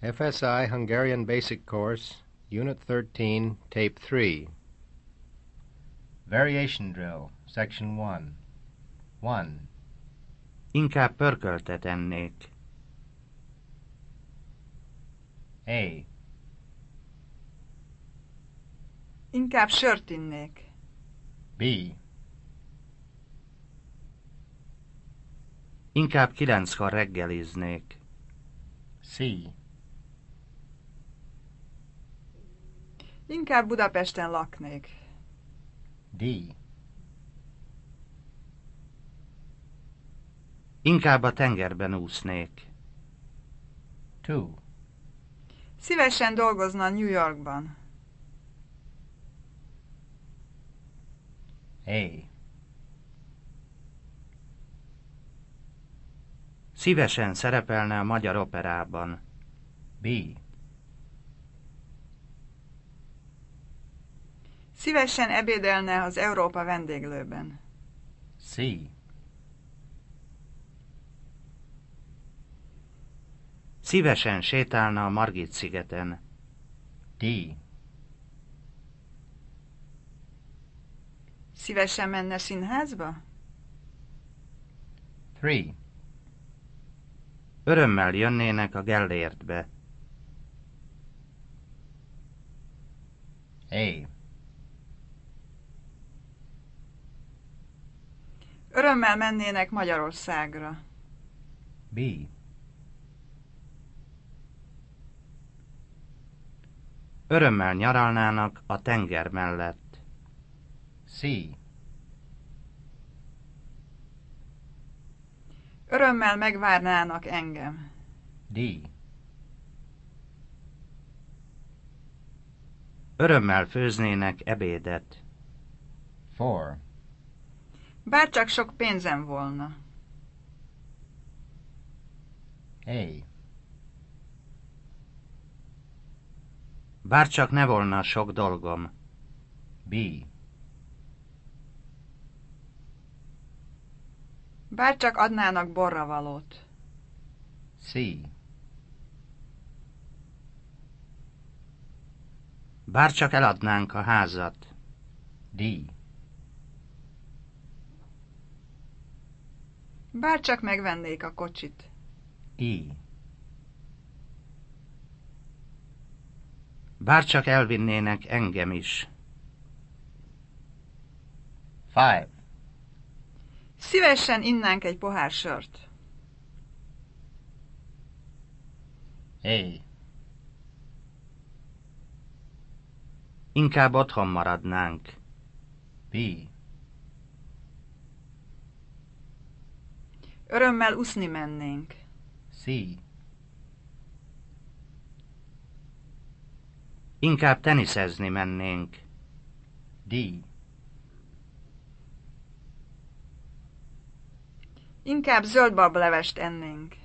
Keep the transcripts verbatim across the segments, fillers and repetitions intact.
F S I Hungarian Basic Course, Unit thirteen, Tape three. Variation Drill, Section one. one. Inkább pörköltet ennék. A. Inkább sört innék. B. Inkább kilenckor reggeliznék. C. Inkább Budapesten laknék. D. Inkább a tengerben úsznék. two. Szívesen dolgozna New Yorkban. A. Szívesen szerepelne a Magyar Operában. B. Szívesen ebédelne az Európa vendéglőben. C. Szívesen sétálna a Margit-szigeten. D. Szívesen menne színházba? three. Örömmel jönnének a Gellértbe. A. Örömmel mennének Magyarországra. B. Örömmel nyaralnának a tenger mellett. C. Örömmel megvárnának engem. D. Örömmel főznének ebédet. four. Bárcsak sok pénzem volna. A. Bárcsak ne volna sok dolgom. B. Bárcsak adnának borravalót. C. Bárcsak eladnánk a házat. D. Bárcsak megvennék a kocsit. E. Bárcsak elvinnének engem is. five. Szívesen innánk egy pohár sört. A. Inkább otthon maradnánk. B. Örömmel uszni mennénk. C. Inkább teniszezni mennénk. D. Inkább zöldbablevest ennénk.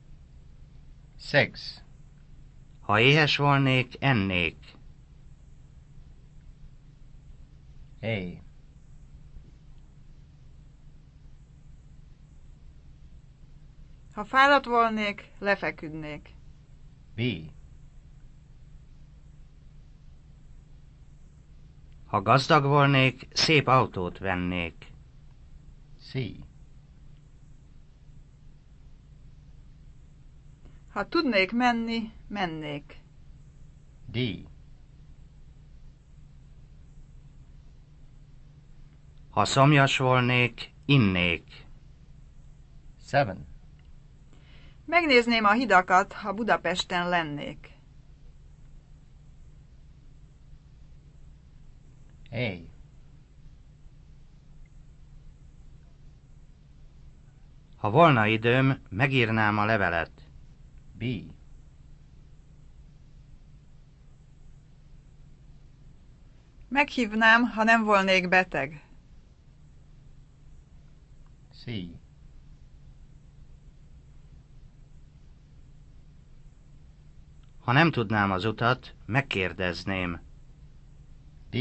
six. Ha éhes volnék, ennék. A. Ha fáradt volnék, lefeküdnék. B. Ha gazdag volnék, szép autót vennék. C. Ha tudnék menni, mennék. D. Ha szomjas volnék, innék. seven. Megnézném a hidakat, ha Budapesten lennék. A. Ha volna időm, megírnám a levelet. B. Meghívnám, ha nem volnék beteg. C. Ha nem tudnám az utat, megkérdezném. D.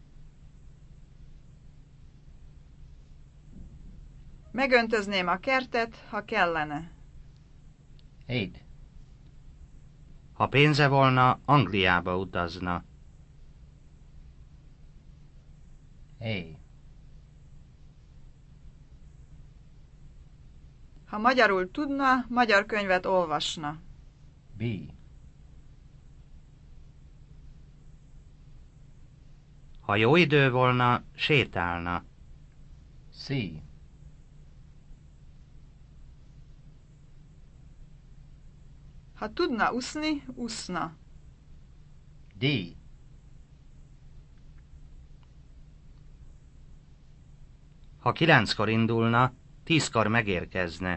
Megöntözném a kertet, ha kellene. Eight. Ha pénze volna, Angliába utazna. A. Ha magyarul tudna, magyar könyvet olvasna. B. Ha jó idő volna, sétálna. C. Ha tudna uszni, uszna. D. Ha kilenckor indulna, tízkor megérkezne.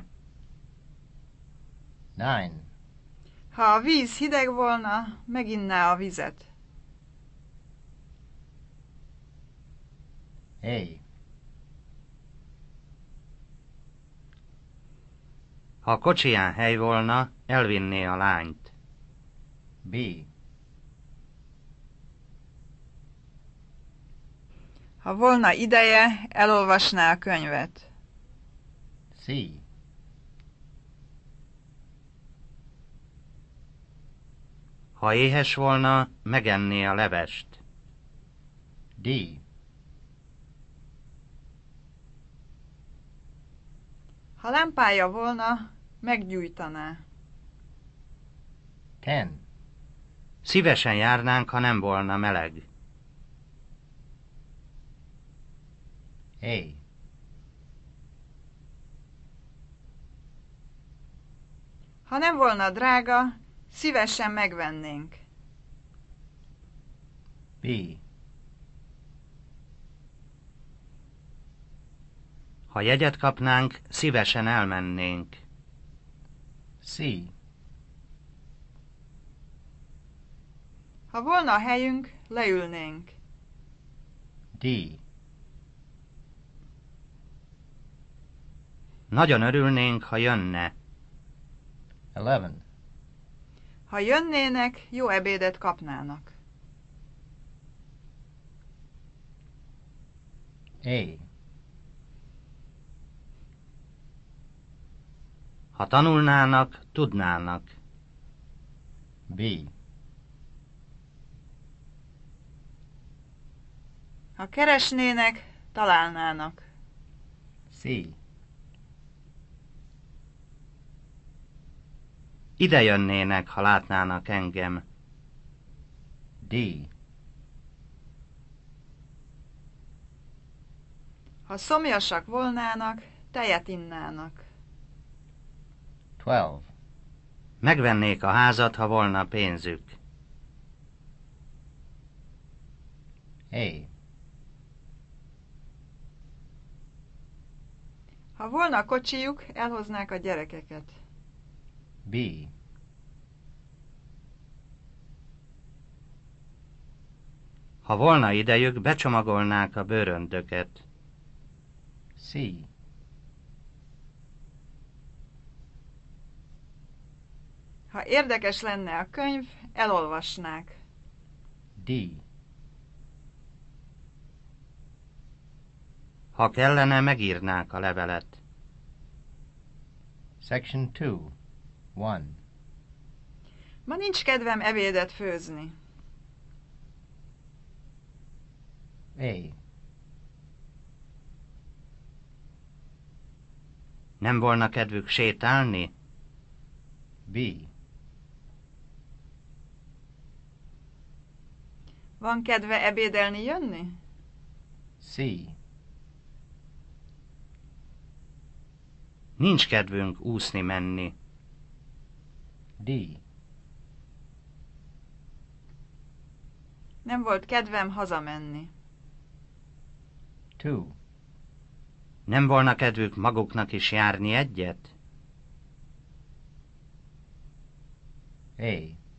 Nine. Ha a víz hideg volna, meginná a vizet. A. Ha a kocsiján hely volna, elvinné a lányt. B. Ha volna ideje, elolvasná a könyvet. C. Ha éhes volna, megenné a levest. D. Ha lámpája volna, meggyújtaná. Ten. Szívesen járnánk, ha nem volna meleg. A. Ha nem volna drága, szívesen megvennénk. B. Ha jegyet kapnánk, szívesen elmennénk. C. Ha volna helyünk, leülnénk. D. Nagyon örülnénk, ha jönne. Eleven. Ha jönnének, jó ebédet kapnának. A. Ha tanulnának, tudnának. B. Ha keresnének, találnának. C. Ide jönnének, ha látnának engem. D. Ha szomjasak volnának, tejet innának. Twelve. Megvennék a házat, ha volna pénzük. A. Ha volna kocsijuk, elhoznák a gyerekeket. B. Ha volna idejük, becsomagolnák a bőröndöket. C. Ha érdekes lenne a könyv, elolvasnák. D. Ha kellene, megírnák a levelet. Section two. One. Ma nincs kedvem ebédet főzni. A. Nem volna kedvük sétálni? B. Van kedve ebédelni jönni? C. Nincs kedvünk úszni menni. D. Nem volt kedvem hazamenni. Two. Nem volna kedvük maguknak is járni egyet? A.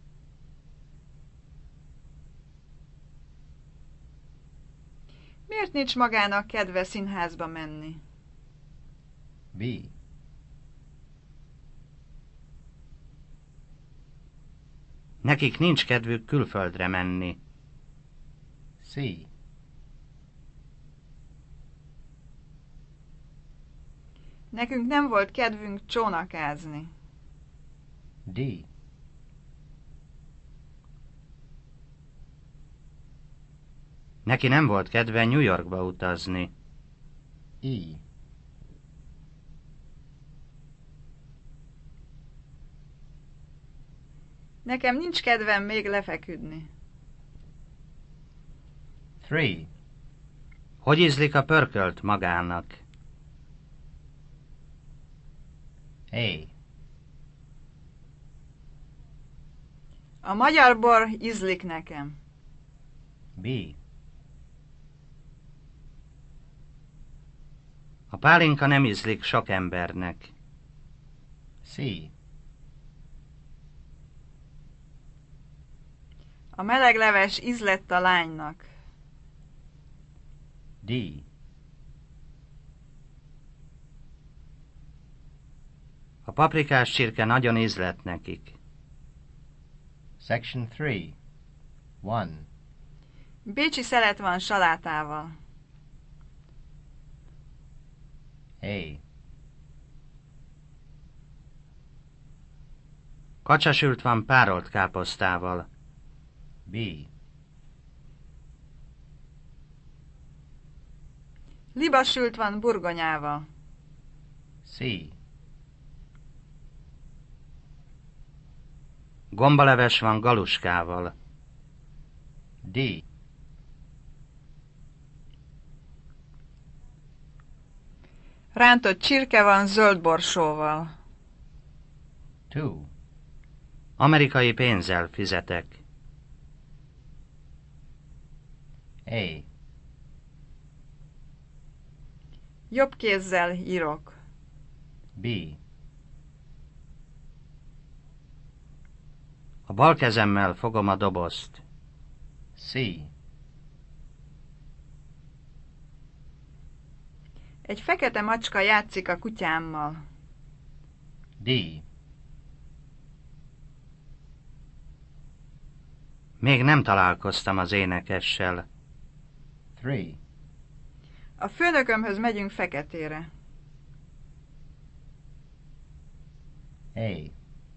Miért nincs magának kedve színházba menni? B. Nekik nincs kedvük külföldre menni. C. Nekünk nem volt kedvünk csónakázni. D. Neki nem volt kedve New Yorkba utazni. E. Nekem nincs kedvem még lefeküdni. Three. Hogy ízlik a pörkölt magának? A. A magyar bor ízlik nekem. B. A pálinka nem ízlik sok embernek. C. A meleg leves ízlett a lánynak. D. A paprikás csirke nagyon ízlett nekik. Section three. One. Bécsi szelet van salátával. A. Kacsasült van párolt káposztával. B. Libasült van burgonyával. C. Gombaleves van galuskával. D. Rántott csirke van zöld borsóval. Two. Amerikai pénzzel fizetek. A. Jobb kézzel írok. B. A bal kezemmel fogom a dobozt. C. Egy fekete macska játszik a kutyámmal. D. Még nem találkoztam az énekessel. Three. A főnökömhöz megyünk Feketére. A.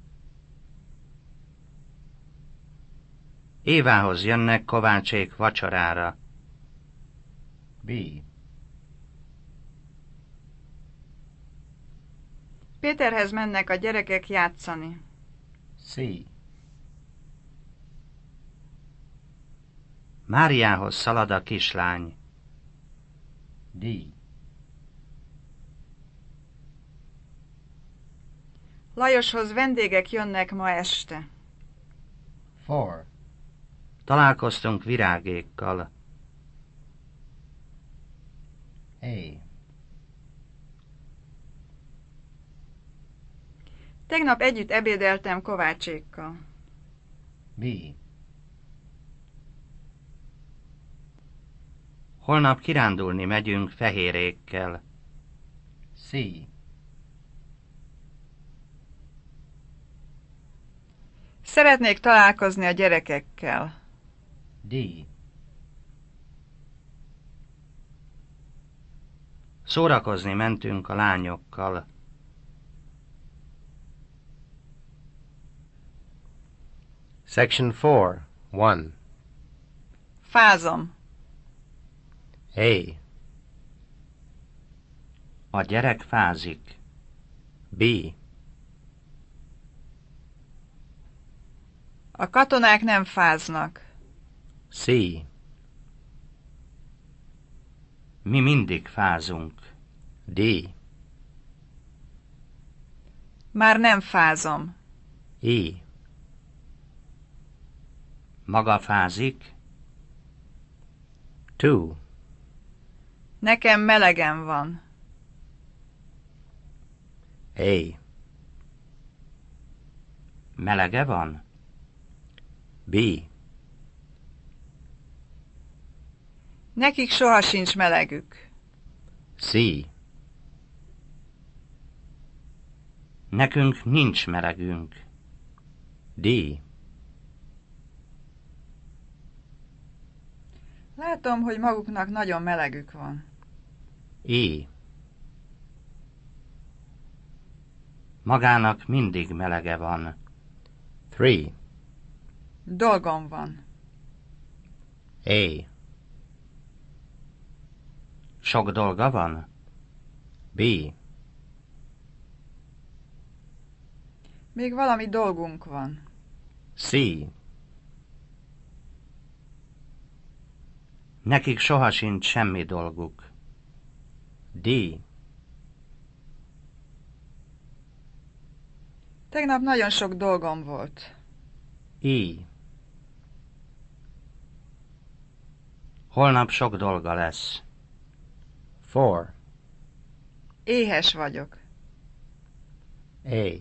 Évához jönnek Kovácsék vacsorára. B. Péterhez mennek a gyerekek játszani. C. Máriához szalad a kislány. D. Lajoshoz vendégek jönnek ma este. Four. Találkoztunk virágékkal. A. Tegnap együtt ebédeltem Kovácsékkal. B. Holnap kirándulni megyünk fehérékkel. C. Szeretnék találkozni a gyerekekkel. D. Szórakozni mentünk a lányokkal. Section four. One. Fázom. A. A gyerek fázik. B. A katonák nem fáznak. C. Mi mindig fázunk. D. Már nem fázom. E. Maga fázik? Two. Nekem melegem van. A. Melege van? B. Nekik soha sincs melegük. C. Nekünk nincs melegünk. D. Látom, hogy maguknak nagyon melegük van. E. Magának mindig melege van. Three. Dolgom van. A. Sok dolga van? B. Még valami dolgunk van. C. Nekik soha sincs semmi dolguk. D. Tegnap nagyon sok dolgom volt. E. Holnap sok dolga lesz. Four. Éhes vagyok. A.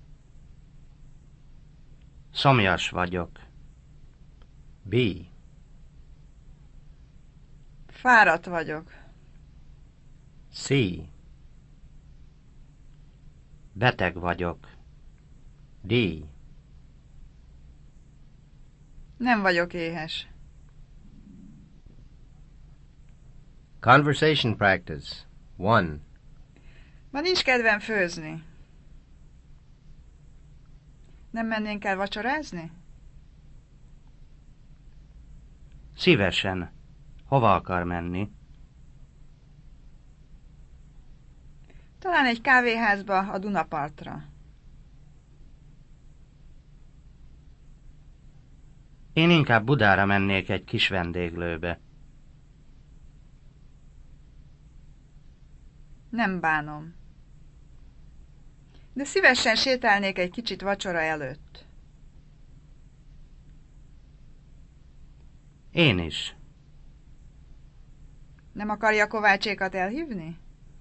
Szomjas vagyok. B. Fáradt vagyok. C. Beteg vagyok. D. Nem vagyok éhes. Conversation practice. One. Ma nincs kedvem főzni. Nem mennénk el vacsorázni? Szívesen. Hova akar menni? Talán egy kávéházba a Dunapartra. Én inkább Budára mennék egy kis vendéglőbe. Nem bánom. De szívesen sétálnék egy kicsit vacsora előtt. Én is. Nem akarja Kovácsékat elhívni?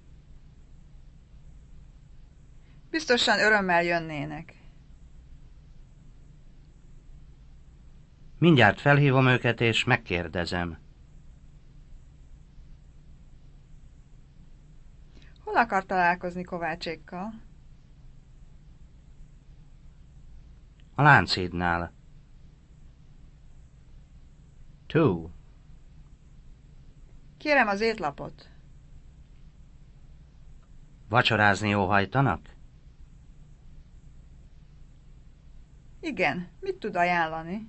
Biztosan örömmel jönnének. Mindjárt felhívom őket, és megkérdezem. Hol akar találkozni Kovácsékkal? A Lánchídnál. Two. Kérem az étlapot. Vacsorázni óhajtanak? Igen, mit tud ajánlani?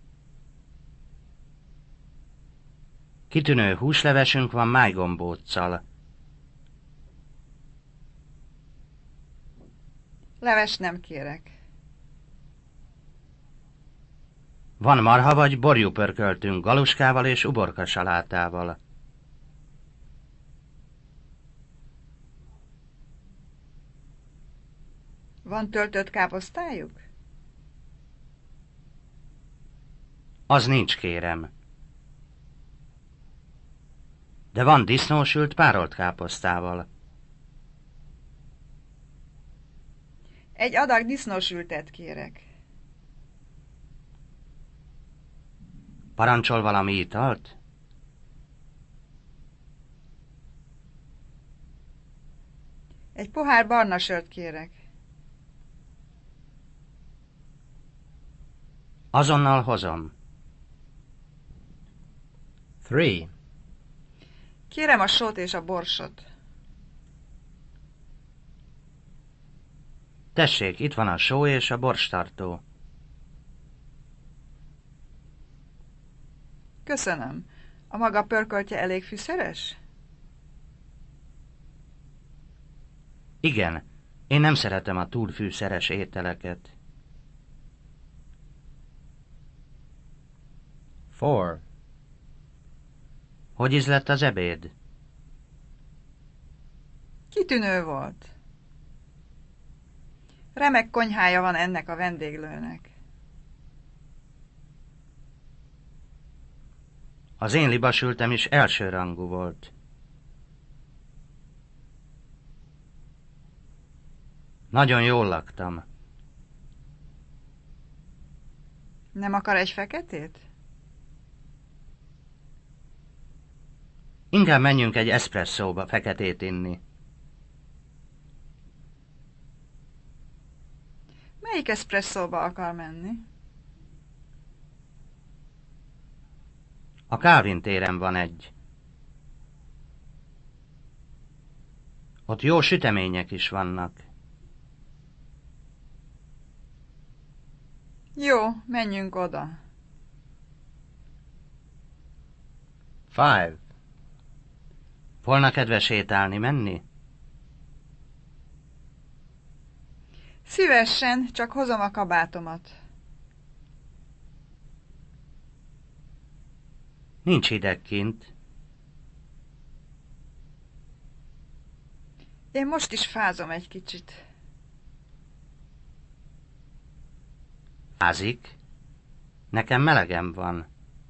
Kitűnő húslevesünk van májgombóccal. Leves nem kérek. Van marha vagy borjúpörköltünk galuskával és uborka salátával. Van töltött káposztájuk? Az nincs, kérem. De van disznósült párolt káposztával. Egy adag disznósültet kérek. Parancsol valami italt? Egy pohár barna sört kérek. Azonnal hozom. Three. Kérem a sót és a borsot. Tessék, itt van a só és a borstartó. Köszönöm. A maga pörköltje elég fűszeres? Igen, én nem szeretem a túl fűszeres ételeket. Four. Hogy ízlett az ebéd? Kitűnő volt. Remek konyhája van ennek a vendéglőnek. Az én libasültem is elsőrangú volt. Nagyon jól laktam. Nem akar egy feketét? Inkább menjünk egy eszpresszóba feketét inni. Melyik eszpresszóba akar menni? A Calvin téren van egy. Ott jó sütemények is vannak. Jó, menjünk oda. Five. Volna kedve sétálni, menni? Szívesen, csak hozom a kabátomat. Nincs hideg kint. Én most is fázom egy kicsit. Fázik? Nekem melegem van.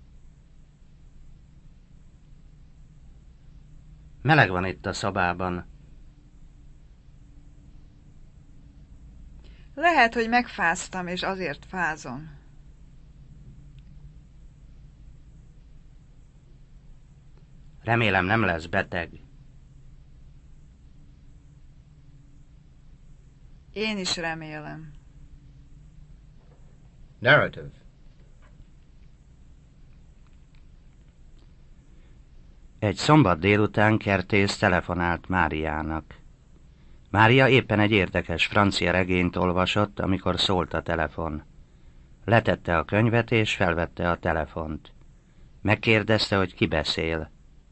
Meleg van itt a szobában. Lehet, hogy megfáztam, és azért fázom. Remélem nem lesz beteg. Én is remélem. Narrative. Egy szombat délután Kertész telefonált Máriának. Mária éppen egy érdekes francia regényt olvasott, amikor szólt a telefon. Letette a könyvet és felvette a telefont. Megkérdezte, hogy ki beszél.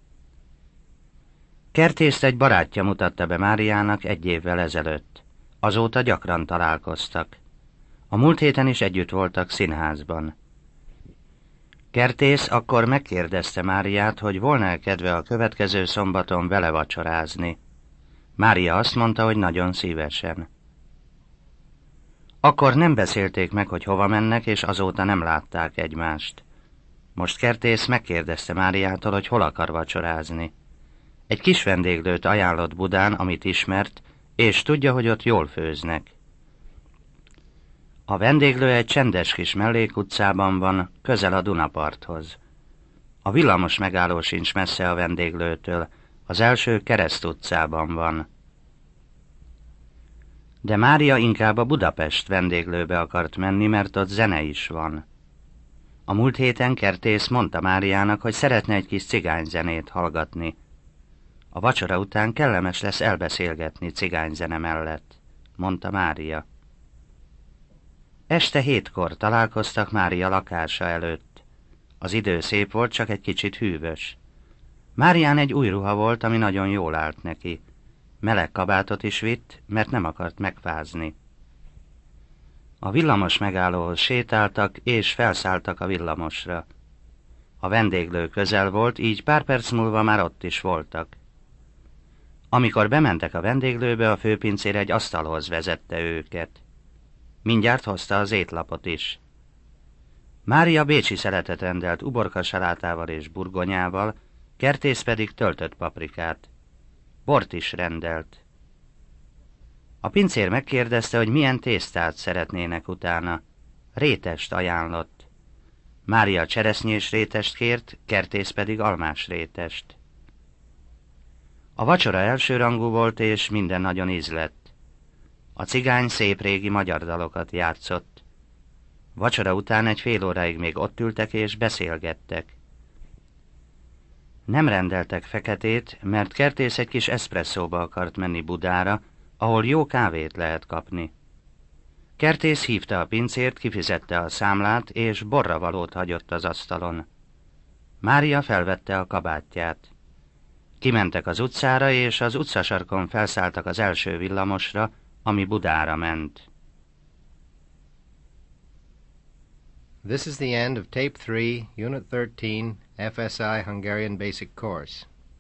Kertészt egy barátja mutatta be Máriának egy évvel ezelőtt. Azóta gyakran találkoztak. A múlt héten is együtt voltak színházban. Kertész akkor megkérdezte Máriát, hogy volna-e kedve a következő szombaton vele vacsorázni. Mária azt mondta, hogy nagyon szívesen. Akkor nem beszélték meg, hogy hova mennek, és azóta nem látták egymást. Most Kertész megkérdezte Máriától, hogy hol akar vacsorázni. Egy kis vendéglőt ajánlott Budán, amit ismert, és tudja, hogy ott jól főznek. A vendéglő egy csendes kis mellékutcában van, közel a Dunaparthoz. A villamos megálló sincs messze a vendéglőtől, az első Kereszt utcában van. De Mária inkább a Budapest vendéglőbe akart menni, mert ott zene is van. A múlt héten Kertész mondta Máriának, hogy szeretne egy kis cigányzenét hallgatni. A vacsora után kellemes lesz elbeszélgetni cigányzene mellett, mondta Mária. Este hétkor találkoztak Mária lakása előtt. Az idő szép volt, csak egy kicsit hűvös. Márián egy új ruha volt, ami nagyon jól állt neki. Meleg kabátot is vitt, mert nem akart megfázni. A villamos megállóhoz sétáltak, és felszálltak a villamosra. A vendéglő közel volt, így pár perc múlva már ott is voltak. Amikor bementek a vendéglőbe, a főpincér egy asztalhoz vezette őket. Mindjárt hozta az étlapot is. Mária bécsi szeletet rendelt uborkasalátával és burgonyával, Kertész pedig töltött paprikát. Bort is rendelt. A pincér megkérdezte, hogy milyen tésztát szeretnének utána. Rétest ajánlott. Mária cseresznyés rétest kért, Kertész pedig almás rétest. A vacsora elsőrangú volt, és minden nagyon ízlett. A cigány szép régi magyar dalokat játszott. Vacsora után egy fél óráig még ott ültek és beszélgettek. Nem rendeltek feketét, mert Kertész egy kis eszpresszóba akart menni Budára, ahol jó kávét lehet kapni. Kertész hívta a pincért, kifizette a számlát, és borravalót hagyott az asztalon. Mária felvette a kabátját. Kimentek az utcára, és az utcasarkon felszálltak az első villamosra, ami Budára ment. This is the end of Tape three, Unit thirteen, F S I Hungarian Basic Course.